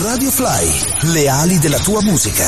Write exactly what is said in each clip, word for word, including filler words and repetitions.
Radio Fly, le ali della tua musica.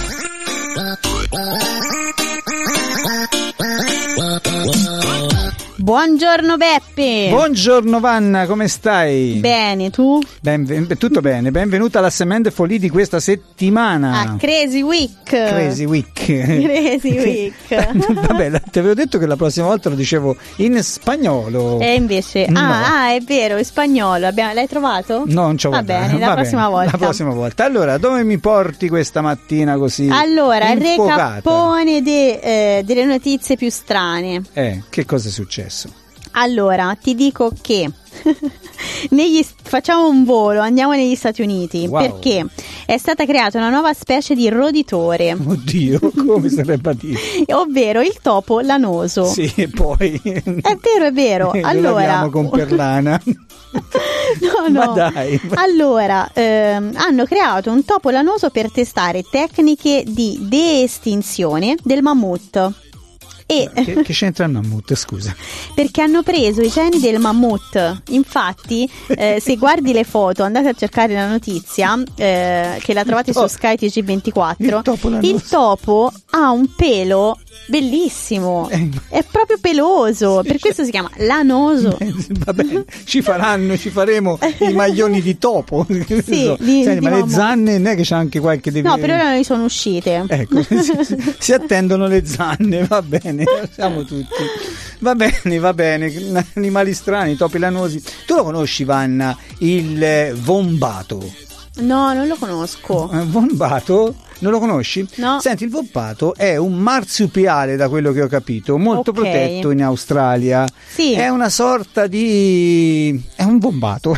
Buongiorno Beppe. Buongiorno Vanna, come stai? Bene, tu? Ben, tutto bene, benvenuta alla Semente Folì di questa settimana. Ah, Crazy Week. Crazy Week. Crazy Week. Vabbè, ti avevo detto che la prossima volta lo dicevo in spagnolo. E invece, no. ah, ah, è vero, in spagnolo. Abbiamo, l'hai trovato? No, non ci ho Va guardato. bene, la Va prossima bene, volta. La prossima volta. Allora, dove mi porti questa mattina così? Allora, il infocata? recappone de, eh, delle notizie più strane. Eh, che cosa è successo? Allora, ti dico che negli, facciamo un volo, andiamo negli Stati Uniti, wow. Perché è stata creata una nuova specie di roditore. Oddio, come sarebbe a dire? Ovvero il topo lanoso. Sì, e poi è vero, è vero. Allora, con Perlana. no, no. Ma dai. Allora, ehm, hanno creato un topo lanoso per testare tecniche di de-estinzione del mammut. E che, che c'entra il mammut, scusa? Perché hanno preso i geni del mammut. Infatti, eh, se guardi le foto, andate a cercare la notizia, eh, che la trovate su Sky T G ventiquattro. Il topo, il topo ha un pelo bellissimo, eh, è proprio peloso, per questo si chiama lanoso. Eh, va bene, ci faranno, ci faremo i maglioni di topo. Sì, so. di, Senti, di ma mammut. le zanne non è che c'è anche qualche deve... No, per ora non sono uscite. Ecco, si, si attendono le zanne, va bene, siamo tutti. Va bene, va bene, animali strani, topi lanosi. Tu lo conosci, Vanna, il vombato? No, non lo conosco. Eh, vombato? Non lo conosci? No. Senti, il vombato è un marsupiale, da quello che ho capito, molto okay. protetto in Australia. Sì. È una sorta di... è un vombato.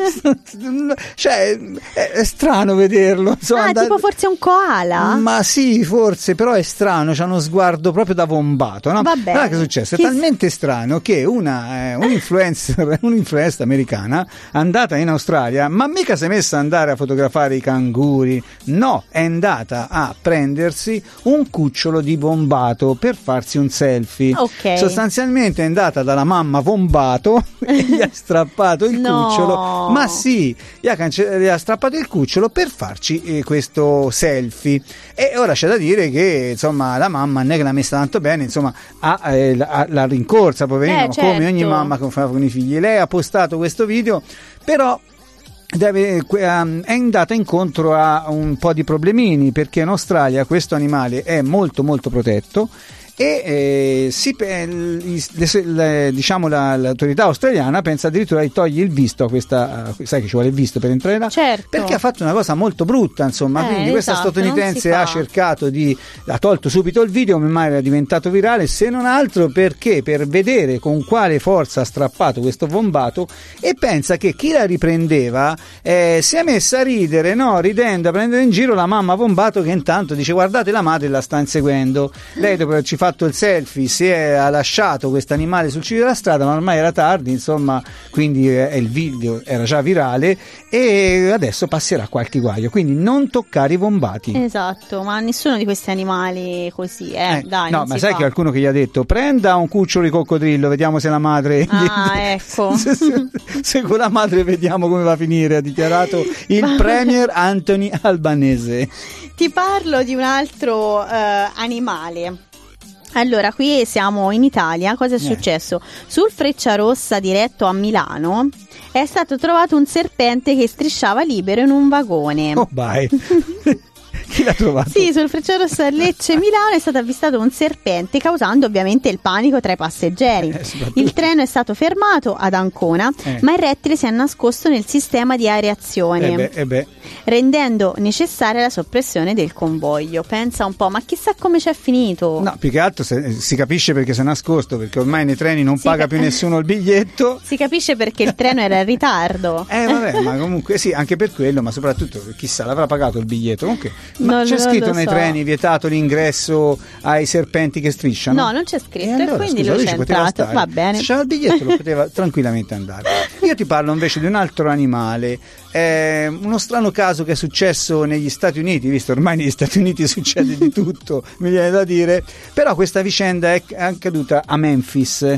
Cioè, è, è strano vederlo. Insomma, ah, andare... tipo forse un koala? Ma sì, forse, però è strano, c'ha uno sguardo proprio da vombato, no? Vabbè. Allora, che è successo? È Chi... talmente strano che una eh, un'influencer, un'influencer americana è andata in Australia, ma mica si è messa ad andare a fotografare i canguri, no, è andata a prendersi un cucciolo di vombato per farsi un selfie. Okay. Sostanzialmente è andata dalla mamma vombato e gli ha strappato il no. cucciolo, ma sì, gli ha, cance- gli ha strappato il cucciolo per farci eh, questo selfie. E ora c'è da dire che insomma la mamma non è che l'ha messa tanto bene, insomma ha, eh, la, la rincorsa, poverino, eh, certo. come ogni mamma che fa con i figli. Lei ha postato questo video, però Deve, è andata incontro a un po' di problemini, perché in Australia questo animale è molto molto protetto e eh, si, le, le, diciamo la, l'autorità australiana pensa addirittura di togliere il visto a questa, sai che ci vuole il visto per entrare là, certo. Perché ha fatto una cosa molto brutta, insomma, eh, quindi questa esatto, statunitense ha cercato di, ha tolto subito il video, ma era diventato virale, se non altro perché per vedere con quale forza ha strappato questo vombato, e pensa che chi la riprendeva eh, si è messa a ridere, no, ridendo, a prendere in giro la mamma vombato, che intanto dice: guardate, la madre la sta inseguendo. Lei dopo averci fatto il selfie si è lasciato questo animale sul ciglio della strada, ma ormai era tardi, insomma, quindi eh, il video era già virale e adesso passerà qualche guaio, quindi non toccare i vombati. Esatto, ma nessuno di questi animali così, eh, eh dai. no, ma sai fa. che qualcuno che gli ha detto: prenda un cucciolo di coccodrillo, vediamo se la madre ah ecco se, se, se con la madre vediamo come va a finire, ha dichiarato il premier Anthony Albanese. Ti parlo di un altro eh, animale. Allora, qui siamo in Italia, cosa è eh. successo? Sul Frecciarossa diretto a Milano è stato trovato un serpente che strisciava libero in un vagone. Oh, vai. Chi l'ha trovato? Sì, sul Frecciarossa Lecce Milano è stato avvistato un serpente, causando ovviamente il panico tra i passeggeri. Eh, il treno è stato fermato ad Ancona, eh. ma il rettile si è nascosto nel sistema di areazione, eh beh, eh beh. rendendo necessaria la soppressione del convoglio. Pensa un po', ma chissà come c'è finito. No, più che altro se, si capisce perché si è nascosto, perché ormai nei treni non si paga ca- più nessuno il biglietto. Si capisce perché il treno era in ritardo. Eh vabbè, ma comunque sì, anche per quello, ma soprattutto chissà, l'avrà pagato il biglietto. Comunque, ma non, c'è non scritto lo nei so. treni vietato l'ingresso ai serpenti che strisciano? No, non c'è scritto, e, e allora, quindi scusa, lui lui c'è ci poteva entrato. stare. Va bene. Se c'era il biglietto lo poteva tranquillamente andare. Io ti parlo invece di un altro animale, eh, uno strano caso che è successo negli Stati Uniti, visto ormai negli Stati Uniti succede di tutto, mi viene da dire, però questa vicenda è accaduta a Memphis.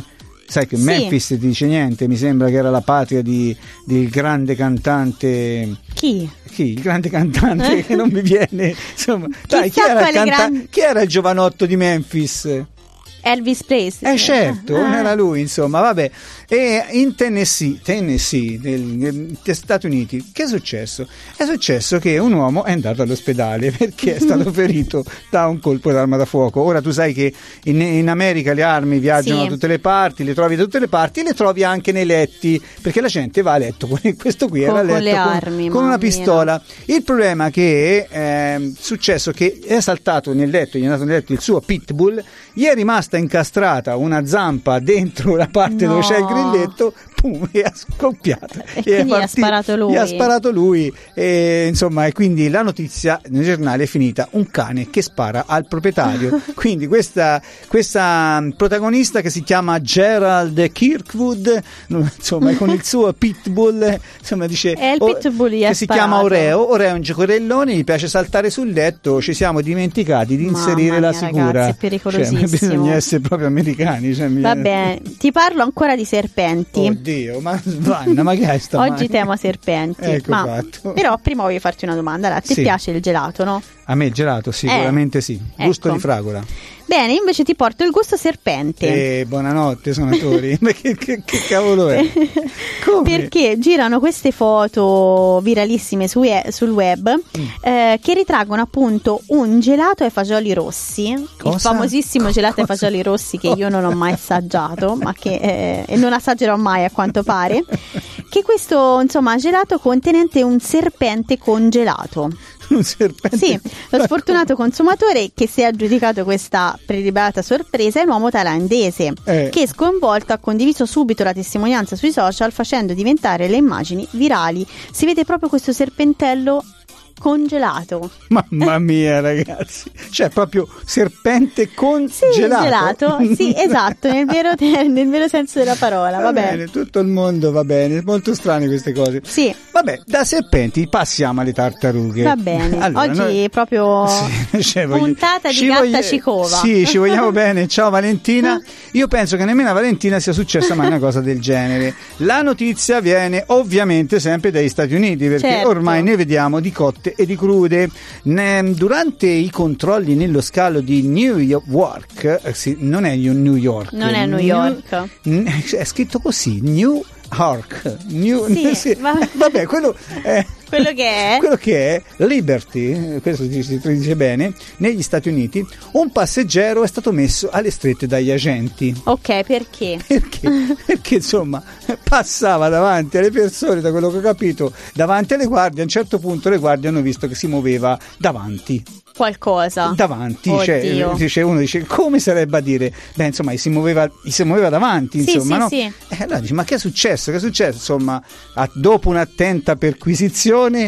Sai che Sì. Memphis ti dice niente, mi sembra che era la patria di, del grande cantante. Chi? Chi? Il grande cantante che non mi viene. Insomma, dai, chi Chissà era, il quale canta- grande- chi era il giovanotto di Memphis? Elvis Presley. Eh certo, Ah. non era lui, insomma, vabbè. E in Tennessee, Tennessee, nel- negli Stati Uniti, che è successo? È successo che un uomo è andato all'ospedale perché è stato ferito da un colpo d'arma da fuoco. Ora tu sai che in, in America le armi viaggiano Sì. da tutte le parti, le trovi da tutte le parti e le trovi anche nei letti, perché la gente va a letto con questo qui era Con- a letto con le armi, con una mamma pistola. Il problema è che è ehm, successo che è saltato nel letto, gli è andato nel letto il suo pitbull, gli è rimasta incastrata una zampa dentro la parte No. dove c'è il grilletto, pum, e ha scoppiato. E è quindi gli ha partito- sparato lui. Gli ha sparato lui e, insomma, e quindi la notizia nel giornale è finita: un cane che spara al proprietario. Quindi questa, questa protagonista che si chiama Gerald Kirkwood, insomma, con il suo pitbull, insomma, dice E il oh, pitbull gli ha che si sparato. chiama Oreo. Oreo è un giocherellone, gli piace saltare sul letto, ci siamo dimenticati di Mamma inserire la mia, sicura. ragazzi, è Cioè, pericolosissimo. bisogna essere proprio americani. Cioè, mi Va viene- bene, ti parlo ancora di serpenti. Oddio, ma Vanna, ma che hai sta Oggi tema serpenti. Ecco ma fatto. però prima voglio farti una domanda. Allora, ti Sì. piace il gelato, no? A me il gelato sicuramente sì, gusto ecco. di fragola. Bene, invece ti porto il gusto serpente. E buonanotte suonatori. Ma che, che, che cavolo è? Come? Perché girano queste foto viralissime su we- sul web Mm. eh, che ritraggono appunto un gelato ai fagioli rossi, Cosa? il famosissimo gelato ai Cosa? fagioli rossi che io non ho mai assaggiato, ma che eh, e non assaggerò mai a quanto pare. Che questo insomma gelato contenente un serpente congelato. Un serpente. Sì, lo sfortunato consumatore che si è aggiudicato questa preliberata sorpresa è un uomo thailandese Eh. che sconvolto ha condiviso subito la testimonianza sui social facendo diventare le immagini virali. Si vede proprio questo serpentello congelato. Mamma mia, ragazzi, cioè proprio serpente con Sì, gelato. gelato. Sì, esatto, nel vero, te- nel vero senso della parola. Va Vabbè. bene, tutto il mondo va bene, molto strane queste cose. Sì. Vabbè, da serpenti passiamo alle tartarughe. Va bene, Allora, oggi noi- proprio Sì, cioè, voglio- puntata di ci gatta voglia- cicova. Sì, ci vogliamo bene. Ciao Valentina. Io penso che nemmeno a Valentina sia successa mai una cosa del genere. La notizia viene ovviamente sempre dagli Stati Uniti, perché Certo. ormai ne vediamo di cotte e di crude. Ne- durante i controlli nello scalo di New York, eh, sì, non è New York, Non è New York. N- è scritto così, New York. New, Sì, sì. va- Vabbè, quello è Quello che è? quello che è Liberty, eh, questo si si dice bene, negli Stati Uniti, un passeggero è stato messo alle strette dagli agenti. Ok, perché? Perché? Perché insomma passava davanti alle persone, da quello che ho capito, davanti alle guardie. A un certo punto le guardie hanno visto che si muoveva davanti. Qualcosa. Davanti, Oddio. cioè, dice, uno dice come sarebbe a dire? Beh, insomma, si muoveva, si muoveva davanti, Sì, insomma, sì, no? sì. E allora dice, ma che è successo? Che è successo? Insomma, a- dopo un'attenta perquisizione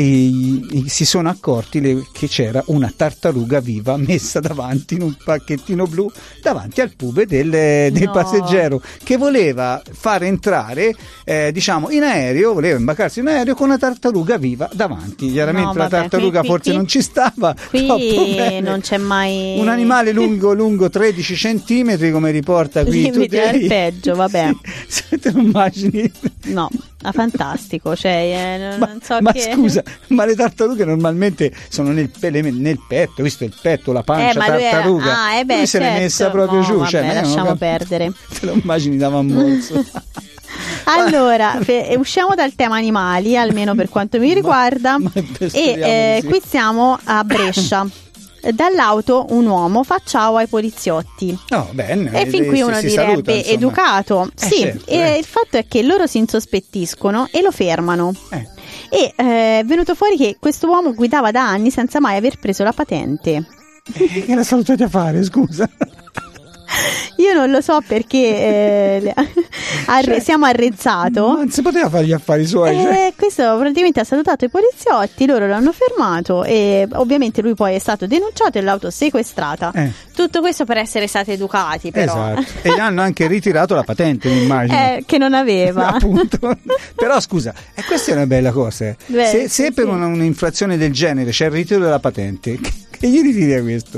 e, e si sono accorti le- che c'era una tartaruga viva messa davanti in un pacchettino blu davanti al pube del, del No. passeggero che voleva far entrare eh, diciamo in aereo, voleva imbarcarsi in aereo con una tartaruga viva davanti. Chiaramente No, la vabbè, tartaruga qui- forse qui- non ci stava Qui troppo bene. non c'è mai Un animale lungo lungo tredici centimetri, come riporta qui limiti al Today. peggio, vabbè. Sì, se te lo immagini. No, ma fantastico, cioè eh, non, Ma, non so ma che scusa, ma le tartarughe normalmente sono nel, pe- le- nel petto, visto il petto, la pancia Eh, ma lui era- tartaruga. ah, eh beh, lui se l'è certo. messa proprio No, giù. vabbè, cioè, ma io non lasciamo cap- perdere. Te lo immagini da mammozzo. Allora, fe- usciamo dal tema animali, almeno per quanto mi riguarda, ma e speriamo eh, di sì. qui siamo a Brescia. Dall'auto un uomo fa ciao ai poliziotti. No, bene. E fin eh, qui si- uno si direbbe saluta, insomma. educato. Eh, Sì, certo, e eh. il fatto è che loro si insospettiscono e lo fermano. Eh. E eh, è venuto fuori che questo uomo guidava da anni senza mai aver preso la patente. Eh, che la salutati a fare, scusa. Io non lo so perché eh, le- arre- Cioè, siamo arrezzato. Non si poteva fare gli affari suoi. cioè. Eh, questo praticamente ha salutato i poliziotti, loro l'hanno fermato e ovviamente lui poi è stato denunciato e l'auto sequestrata. Eh. Tutto questo per essere stati educati, però. Esatto. E gli hanno anche ritirato la patente, mi immagino. Eh, che non aveva. Appunto. Però scusa, e questa è una bella cosa. eh. Beh, se sì, se per sì. una- un'infrazione del genere c'è il ritiro della patente, che, che gli ritiri a questo?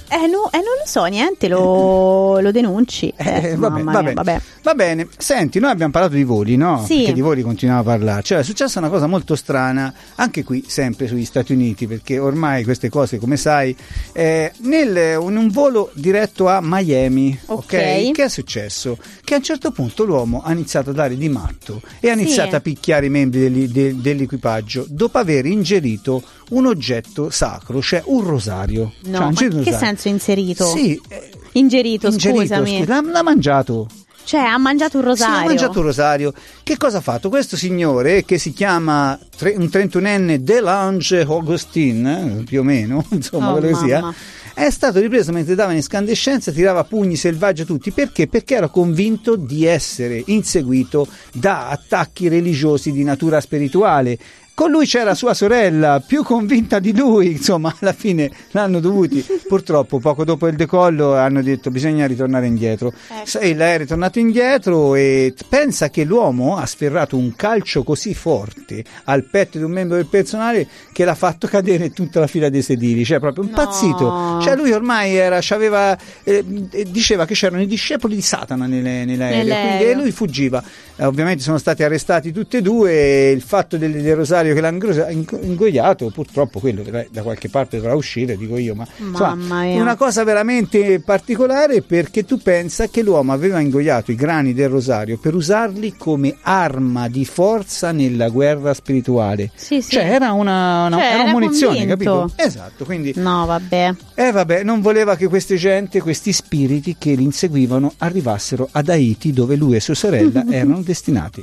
Eh, no, eh, non lo so, niente, lo, lo denunci. Eh, Eh, vabbè, mamma vabbè. mia, vabbè. Va bene, senti, noi abbiamo parlato di voli, no? Sì. Perché di voli continuiamo a parlare. Cioè, è successa una cosa molto strana, anche qui, sempre sugli Stati Uniti, perché ormai queste cose, come sai, eh, nel, in un volo diretto a Miami, ok? Ok. Che è successo? Che a un certo punto l'uomo ha iniziato a dare di matto e ha Sì. iniziato a picchiare i membri degli- de- dell'equipaggio dopo aver ingerito un oggetto sacro, cioè un rosario. No, Cioè, ha ma ingerito un che rosario. senso inserito? Sì, eh, Ingerito, ingerito, scusami. scusa, l'ha, l'ha mangiato. Cioè, ha mangiato un rosario. Sì, ha mangiato un rosario. Che cosa ha fatto? Questo signore, che si chiama tre, un trentunenne DeLange Augustin, eh, più o meno, insomma, Oh, quello che sia, mamma. è stato ripreso mentre dava in escandescenza, tirava pugni selvaggi a tutti. Perché? Perché era convinto di essere inseguito da attacchi religiosi di natura spirituale. Con lui c'era sua sorella, più convinta di lui, insomma, alla fine l'hanno dovuti. Purtroppo, poco dopo il decollo, hanno detto bisogna ritornare indietro. Ecco. E lei è ritornato indietro e pensa che l'uomo ha sferrato un calcio così forte al petto di un membro del personale che l'ha fatto cadere tutta la fila dei sedili, cioè proprio un No. pazzito. Cioè lui ormai era, c'aveva, eh, diceva che c'erano i discepoli di Satana nelle, nell'aereo, Nell'aereo. quindi, e lui fuggiva. Eh, ovviamente sono stati arrestati tutti e due e il fatto del, del rosario che l'ha ingro- ing- ingoiato, purtroppo quello eh, da qualche parte dovrà uscire, dico io, ma insomma, Mamma mia. una cosa veramente particolare, perché tu pensa che l'uomo aveva ingoiato i grani del rosario per usarli come arma di forza nella guerra spirituale. Sì, sì. Cioè era una, una, Cioè, era era munizione, convinto. capito? Esatto, quindi No, vabbè. eh vabbè, non voleva che queste gente, questi spiriti che li inseguivano arrivassero ad Haiti, dove lui e sua sorella erano destinati.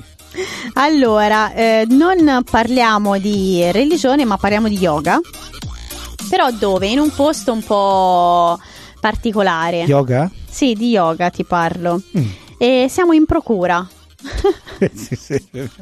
Allora, eh, non parliamo di religione, ma parliamo di yoga. Però dove? In un posto un po' particolare. Yoga? Sì, di yoga ti parlo. Mm. E siamo in procura. Sì, sì.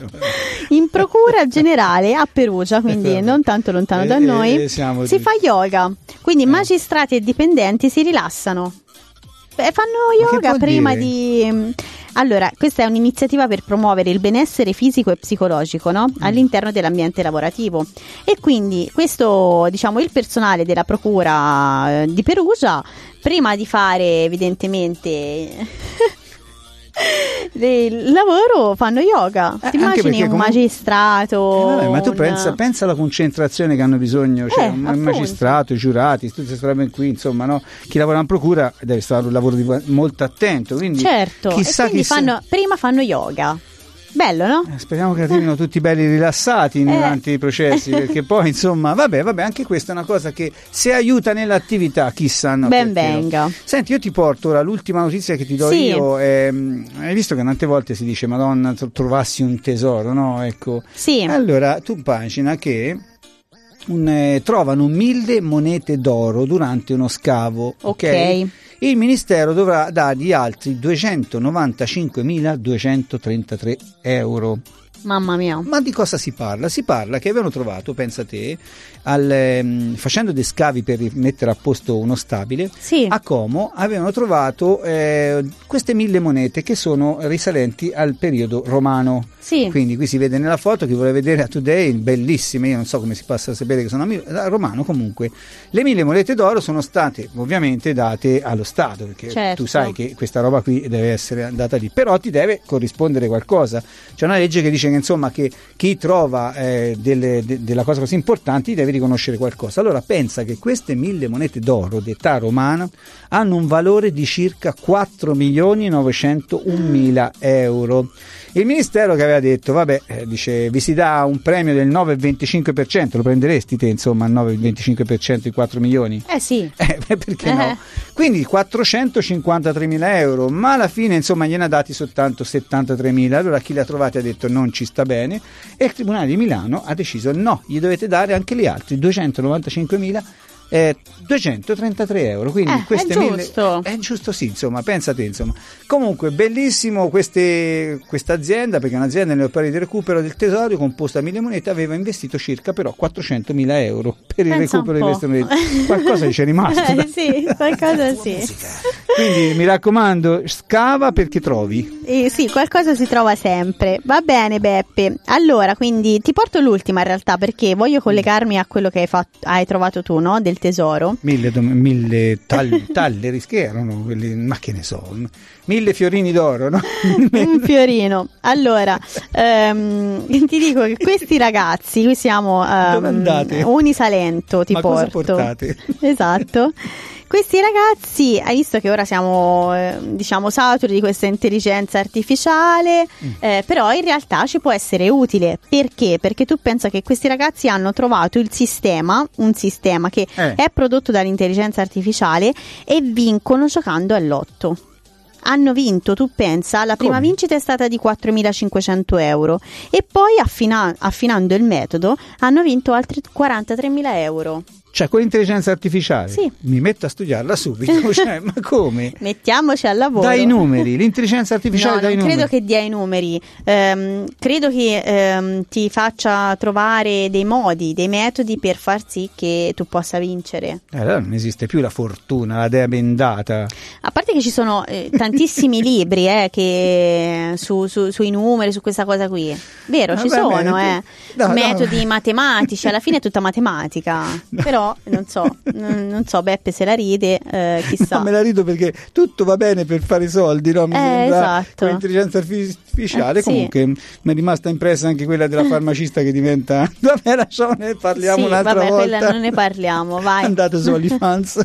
In procura generale a Perugia, quindi Esatto. non tanto lontano da Eh, noi, eh, siamo si di- fa yoga. Quindi Eh. magistrati e dipendenti si rilassano. Beh, fanno Ma che yoga vuol prima dire? di... Allora, questa è un'iniziativa per promuovere il benessere fisico e psicologico, no? Mm. All'interno dell'ambiente lavorativo. E quindi questo, diciamo, il personale della procura eh, di Perugia, prima di fare evidentemente il lavoro, fanno yoga. Eh, Ti anche immagini perché un comunque- magistrato? Eh, vabbè, ma tu un- pensa, pensa alla concentrazione che hanno bisogno, cioè Eh, un appunto. magistrato, i giurati, tutte queste robe qui, insomma, no? Chi lavora in procura deve stare un lavoro di, molto attento, quindi Certo, chissà e quindi chi sa- fanno, prima fanno yoga. Bello, no? Eh, speriamo che arrivino tutti belli rilassati durante i processi, perché poi insomma, vabbè, vabbè, anche questa è una cosa che se aiuta nell'attività, chissà, no, Ben perché no. venga. Senti, io ti porto ora l'ultima notizia che ti do Sì. io. ehm, hai visto che tante volte si dice Madonna, tro- trovassi un tesoro, no? Ecco. Sì. Allora, tu pagina che un, eh, trovano mille monete d'oro durante uno scavo, ok? Ok. Il ministero dovrà dargli altri duecentonovantacinquemiladuecentotrentatré euro. Mamma mia. Ma di cosa si parla? Si parla che avevano trovato, pensa te, al, ehm, facendo dei scavi per mettere a posto uno stabile, Sì. a Como avevano trovato eh, queste mille monete che sono risalenti al periodo romano. Sì. Quindi qui si vede nella foto, chi vuole vedere a Today, bellissime, io non so come si possa sapere che sono a mi- a romano, comunque le mille monete d'oro sono state ovviamente date allo Stato, perché Certo. tu sai che questa roba qui deve essere andata lì, però ti deve corrispondere qualcosa. C'è una legge che dice che insomma che chi trova eh, delle, de- della cosa così importante deve riconoscere qualcosa. Allora pensa che queste mille monete d'oro d'età romana hanno un valore di circa quattro milioni novecentouno euro. Il ministero che aveva detto, vabbè, eh, dice, vi si dà un premio del nove virgola venticinque per cento, lo prenderesti te, insomma, il nove virgola venticinque per cento di quattro milioni? Eh sì. Eh, beh, perché Eh. no? Quindi quattrocentocinquantatremila euro, ma alla fine, insomma, gliene ha dati soltanto settantatremila. Allora chi li ha trovati ha detto non ci sta bene e il Tribunale di Milano ha deciso no, gli dovete dare anche gli altri duecentonovantacinquemila Eh, duecentotrentatré euro, quindi Eh, queste è mille giusto. è giusto, sì, insomma, pensate, insomma. Comunque bellissimo questa azienda, perché è un'azienda nelle opere di recupero del tesoro composta a mille monete, aveva investito circa però quattrocentomila euro per il Pensa recupero di un questo po'. merito. Qualcosa ci è rimasto. Eh, sì, qualcosa sì. Quindi mi raccomando, scava perché trovi. Eh, sì, qualcosa si trova sempre. Va bene, Beppe. Allora, quindi ti porto l'ultima in realtà, perché voglio collegarmi a quello che hai, fatto, hai trovato tu, no? Del tesoro. Mille, mille tagli, talleri, che erano quelli, ma che ne so, mille fiorini d'oro, no? Un fiorino. Allora, ehm, ti dico che questi ragazzi, qui siamo Dove andate? um, Unisalento, ti Ma cosa porto. portate? Esatto. Questi ragazzi, hai visto che ora siamo eh, diciamo saturi di questa intelligenza artificiale, Mm. eh, però in realtà ci può essere utile. Perché? Perché tu pensa che questi ragazzi hanno trovato il sistema, un sistema che Eh. è prodotto dall'intelligenza artificiale, e vincono giocando all'otto. Hanno vinto, tu pensa, la prima Come? vincita è stata di quattromilacinquecento euro e poi affina- affinando il metodo hanno vinto altri quarantatremila euro. Cioè, con l'intelligenza artificiale? Sì. Mi metto a studiarla subito. Cioè, ma come? Mettiamoci al lavoro. Dai numeri, l'intelligenza artificiale No, dai non numeri. credo che dia i numeri. Ehm, credo che ehm, ti faccia trovare dei modi, dei metodi per far sì che tu possa vincere. Eh, allora non esiste più la fortuna, la dea bendata. A parte che ci sono eh, tantissimi libri eh, che su, su- sui numeri, su questa cosa qui. Vero, ci Vabbè, sono bene, eh. no, no. metodi matematici, alla fine è tutta matematica. Però non so, non, non so, Beppe se la ride, eh, chissà. No, me la rido perché tutto va bene per fare i soldi, no? Mi Eh, sembra esatto. con l'intelligenza artificiale. Eh, sì. Comunque mi è rimasta impressa anche quella della farmacista che diventa. Vabbè, lasciamo, parliamo Sì, un'altra vabbè, volta. quella non ne parliamo, vai. Andate su OnlyFans.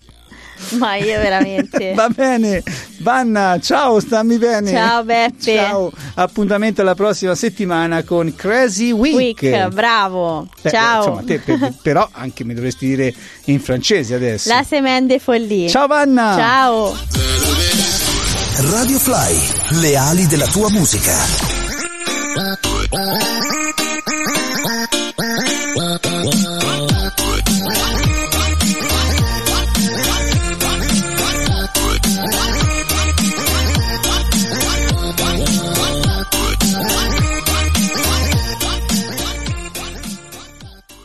Ma io veramente. Va bene, Vanna, ciao, stammi bene. Ciao, Beppe. Ciao, appuntamento alla prossima settimana con Crazy Week. Week, bravo. Beh, Ciao. Insomma, te, per- però anche mi dovresti dire in francese adesso. La semaine de folie. Ciao Vanna. Ciao. Radio Fly, le ali della tua musica.